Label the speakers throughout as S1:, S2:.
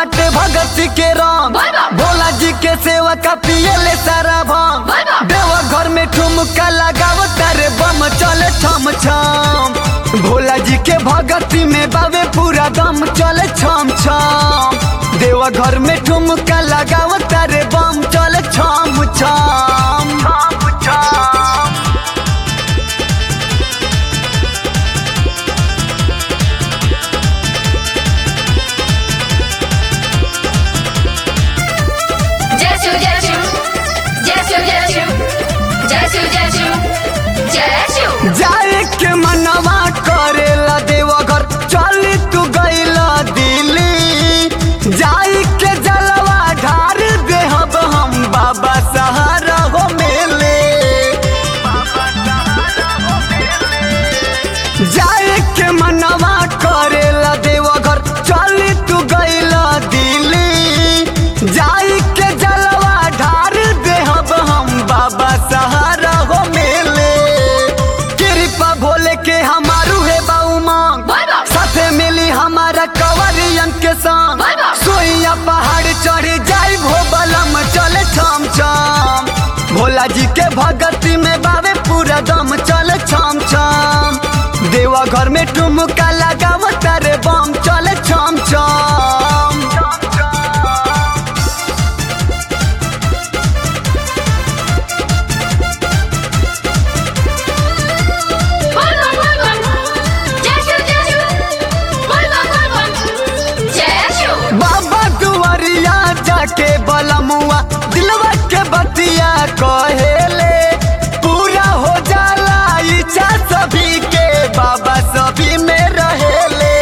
S1: बाटे भगत के रंग, भोला जी के सेवा का पियले सारा भांग। देवा घर में ठुमका लगावता रे बम चले छम छम। भोला जी के भगती में बावे पूरा दम चले छम छम। देवा घर में ठुमका लगावता रे बम चले छम छम। जाए के मनवा करेला देवा घर चली तू गईला दिल्ली। जाए के जलवा ढार देहब हम बाबा सहारा हो मेले। जाए के मनवा करेला देवा घर चली तू गईला दिल्ली। जाए के जलवा ढार देहब हम बाबा सहारा हो मेले। भोले के हमारू है बाऊ मांग, साथे मिली हमारा कवरियन के संग। सोइया पहाड़ चढ़ जाई भो बलम चले छम छम। भोला जी के भगती में बावे पूरा दम चले छम छम। देवा घर में ठुमका लगावता रे बम चले छम छम। के बलमुआ दिलवा के बतिया कहेले पूरा हो जाला इच्छा सभी के बाबा सभी में रहेले।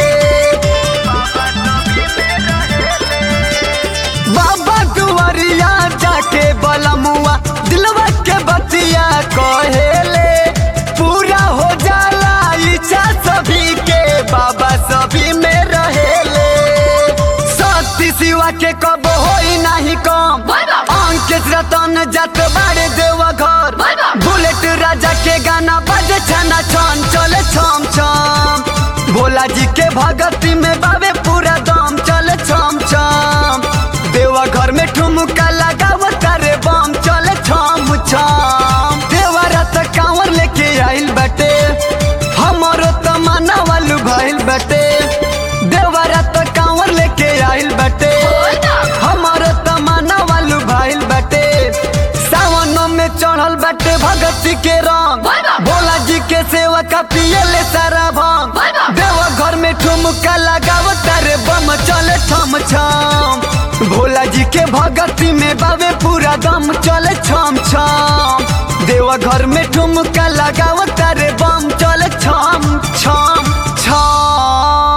S1: बाबा दुआरिया जाके बलमुआ दिलवा के बतिया कहेले पूरा हो जाला इच्छा सभी के बाबा सभी में रहेले। सती शिवा के कब होई नहीं कम, अंकित रतन जात बाड़े देवा घर। बुलेट राजा के गाना बजे छना छन चले छम छम। भोला जी के भगती में बावे पूरा दम चले छम छम। देवा घर में ठुमका लगावता रे बम चले छम छम। देवा रात कांवर लेके आइल बटे हमारो तमन्ना वालू भइल बटे। देवा रात कांवर लेके आइल बटे हमारो तमन्ना वालू भइल बटे। सावन में चढ़ल बटे भगती के रंग, भोला जी के सेवा का पियले सारा भांग। देवा घर में ठुमका लगावता रे बम चले छम छम। भोला जी के भगती में बावे पूरा दम चले छम छम। देवा घर में ठुमका लगावता रे बम चले छम छम छम।